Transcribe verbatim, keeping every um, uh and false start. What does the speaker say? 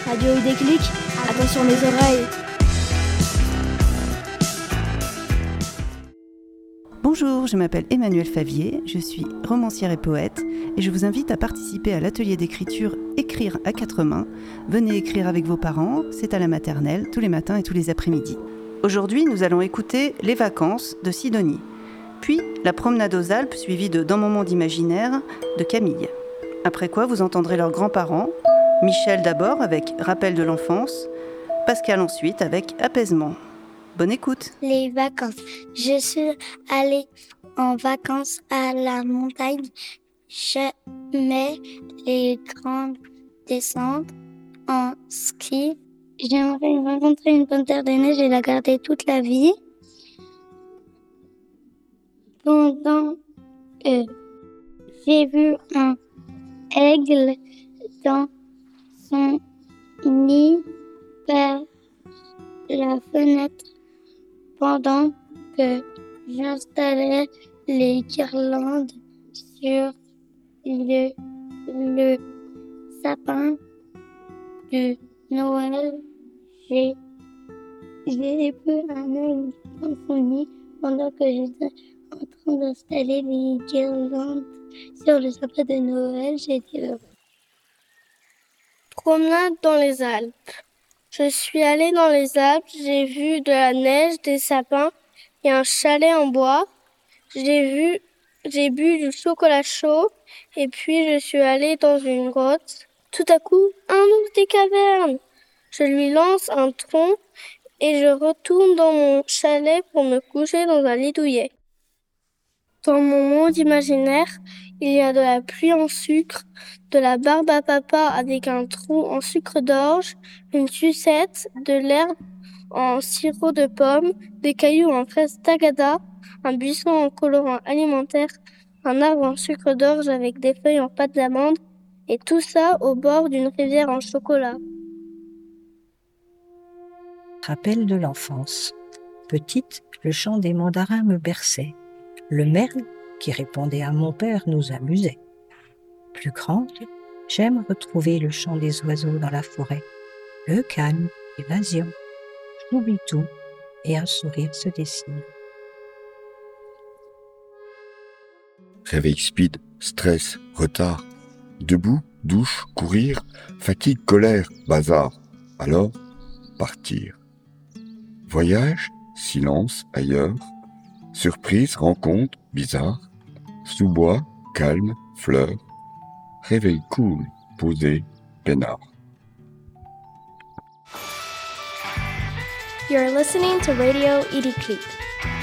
Radio Déclic, attention les oreilles. Bonjour, je m'appelle Emmanuelle Favier, je suis romancière et poète et je vous invite à participer à l'atelier d'écriture Écrire à quatre mains. Venez écrire avec vos parents, c'est à la maternelle, tous les matins et tous les après-midi. Aujourd'hui, nous allons écouter Les vacances de Sidonie, puis La promenade aux Alpes suivie de Dans mon monde imaginaire de Camille. Après quoi, vous entendrez leurs grands-parents, Michel d'abord avec Rappel de l'enfance, Pascal ensuite avec Apaisement. Bonne écoute. Les vacances. Je suis allée en vacances à la montagne. Je mets les grandes descentes en ski. J'aimerais rencontrer une panthère des neiges et la garder toute la vie. Pendant que j'ai vu un aigle dans son nid par la fenêtre pendant que j'installais les guirlandes sur le, le sapin de Noël. J'ai, j'ai vu un aigle dans son nid pendant que j'étais en train d'installer les guirlandes sur le sapin de Noël. J'étais heureux. Promenade dans les Alpes. Je suis allée dans les Alpes, j'ai vu de la neige, des sapins et un chalet en bois. J'ai vu, j'ai bu du chocolat chaud et puis je suis allée dans une grotte. Tout à coup, un ours des cavernes. Je lui lance un tronc et je retourne dans mon chalet pour me coucher dans un lit douillet. Dans mon monde imaginaire, il y a de la pluie en sucre, de la barbe à papa avec un trou en sucre d'orge, une sucette, de l'herbe en sirop de pomme, des cailloux en fraise tagada, un buisson en colorant alimentaire, un arbre en sucre d'orge avec des feuilles en pâte d'amande, et tout ça au bord d'une rivière en chocolat. Rappel de l'enfance. Petite, le chant des mandarins me berçait. Le merle, qui répondait à mon père, nous amusait. Plus grande, j'aime retrouver le chant des oiseaux dans la forêt. Le calme, l'évasion. J'oublie tout et un sourire se dessine. Réveil speed, stress, retard. Debout, douche, courir, fatigue, colère, bazar. Alors, partir. Voyage, silence, ailleurs. Surprise, rencontre, bizarre. Sous-bois, calme, fleurs. Réveil cool, posé, peinard. You're listening to Radio Déclic.